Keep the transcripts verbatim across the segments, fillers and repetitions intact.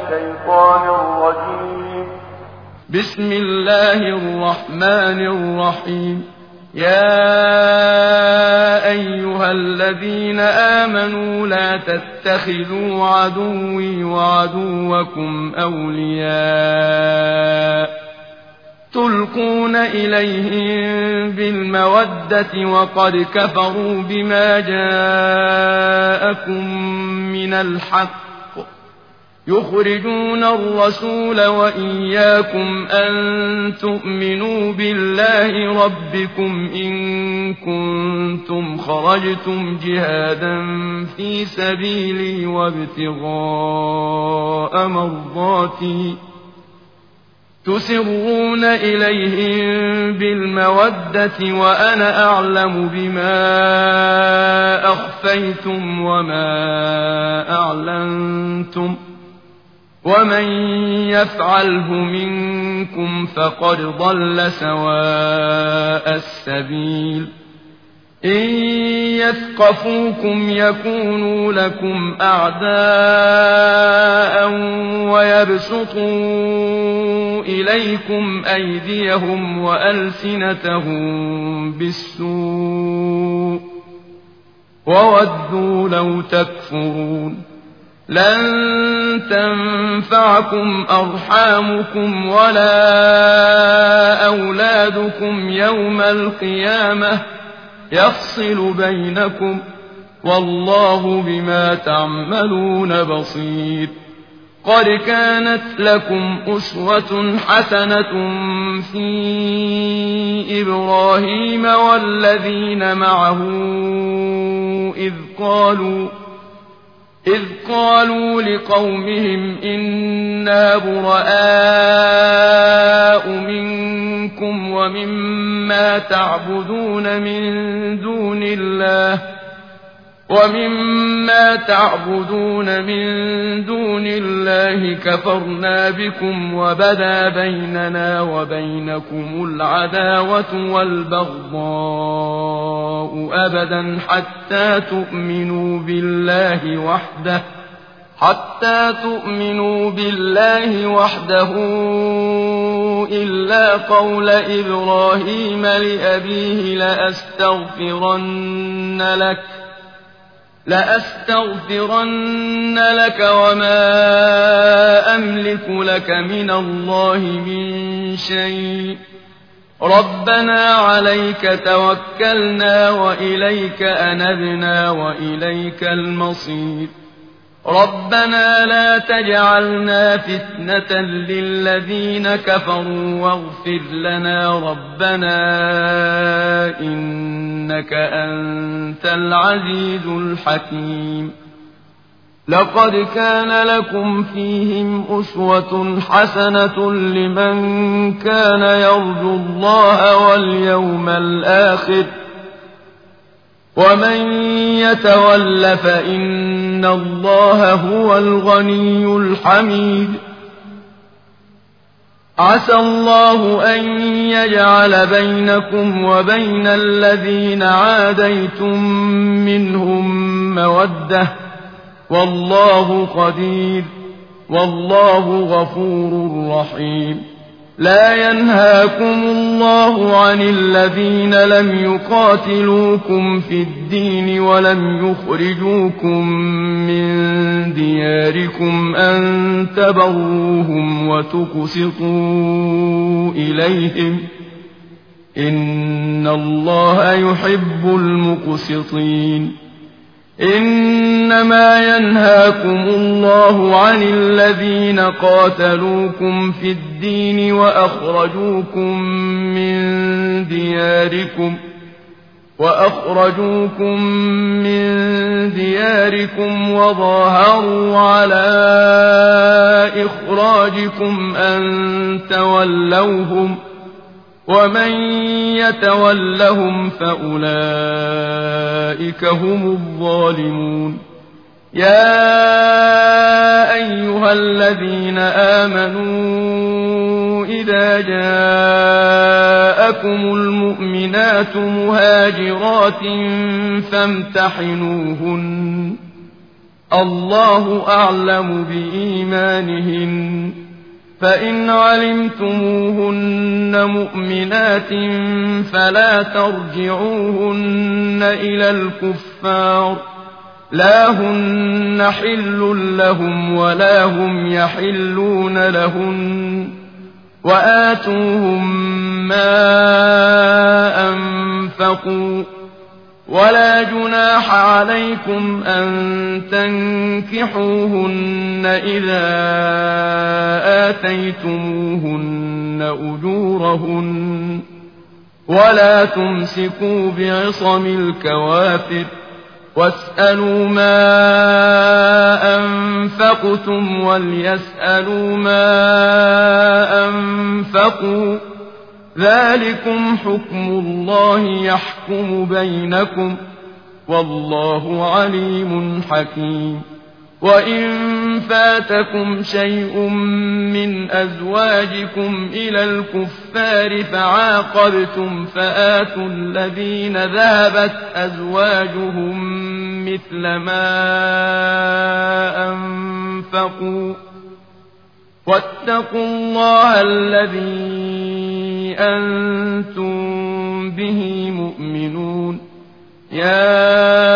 الشيطان الرجيم. بسم الله الرحمن الرحيم. يا أيها الذين آمنوا لا تتخذوا عدوي وعدوكم أولياء تلقون إليهم بالمودة وقد كفروا بما جاءكم من الحق يخرجون الرسول وإياكم أن تؤمنوا بالله ربكم إن كنتم خرجتم جهادا في سبيلي وابتغاء مرضاتي تسرون إليهم بالمودة وأنا أعلم بما أخفيتم وما أعلنتم ومن يفعله منكم فقد ضل سواء السبيل. إن يثقفوكم يكونوا لكم أعداء ويبسطوا إليكم أيديهم وألسنتهم بالسوء وودوا لو تكفرون. لن تنفعكم أرحامكم ولا أولادكم يوم القيامة يفصل بينكم والله بما تعملون بصير. قد كانت لكم أسوة حسنة في إبراهيم والذين معه إذ قالوا إذ قالوا لقومهم إنا براء منكم ومما تعبدون من دون الله ومما تعبدون من دون الله كفرنا بكم وبدا بيننا وبينكم العداوة والبغضاء أبدا حتى تؤمنوا بالله وحده حتى تؤمنوا بالله وحده إلا قول إبراهيم لأبيه لأستغفرن لك لأستغفرن لك وما أملك لك من الله من شيء ربنا عليك توكلنا وإليك أنبنا وإليك المصير. ربنا لا تجعلنا فتنة للذين كفروا واغفر لنا ربنا إنك أنت العزيز الحكيم. لقد كان لكم فيهم أسوة حسنة لمن كان يرجو الله واليوم الآخر ومن يتول فإن الله هو الغني الحميد. عسى الله أن يجعل بينكم وبين الذين عاديتم منهم مودة والله قدير والله غفور رحيم. لا ينهاكم الله عن الذين لم يقاتلوكم في الدين ولم يخرجوكم من دياركم أن تبروهم وتقسطوا إليهم إن الله يحب المقسطين. إنما ينهاكم الله عن الذين قاتلوكم في الدين وأخرجوكم من دياركم وأخرجوكم من دياركم وظاهروا على إخراجكم أن تولوهم ومن يتولهم فأولئك هم الظالمون. يا أيها الذين آمنوا إذا جاءكم المؤمنات مهاجرات فامتحنوهن الله أعلم بإيمانهن فإن علمتموهن مؤمنات فلا ترجعوهن إلى الكفار لا هن حل لهم ولا هم يحلون لهن وآتوهم ما أنفقوا ولا جناح عليكم أن تنكحوهن إذا آتيتموهن أجورهن ولا تمسكوا بعصم الكوافر واسألوا ما أنفقتم وليسألوا ما أنفقوا ذلكم حكم الله يحكم بينكم والله عليم حكيم وإن فاتكم شيء من أزواجكم إلى الكفار فعاقبتم فآتوا الذين ذهبت أزواجهم مثل ما أنفقوا واتقوا الله الذي أنتم به مؤمنون يا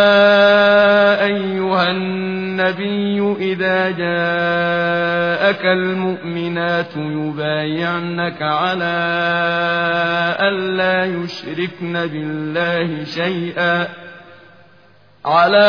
أيها النبي إذا جاءك المؤمنات يبايعنك على ألا يشركن بالله شيئا على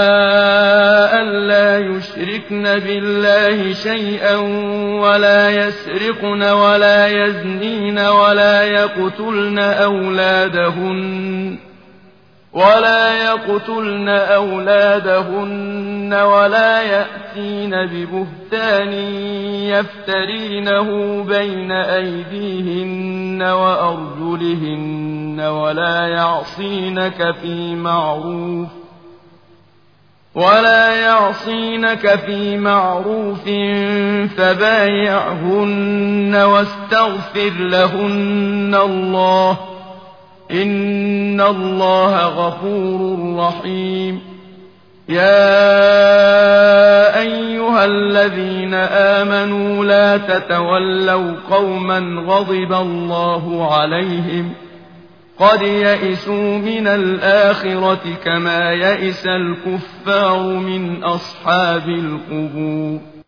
ألا يشركن بالله شيئا ولا يسرقن ولا يزنين ولا يقتلن أولادهن ولا يقتلن أولادهن ولا يأتين ببهتان يفترينه بين أيديهن وأرجلهن ولا يعصينك في معروف ولا يعصينك في معروف فبايعهن واستغفر لهن الله إن الله غفور رحيم يا أيها الذين آمنوا لا تتولوا قوما غضب الله عليهم قد يئسوا من الآخرة كما يئس الكفار من أصحاب القبور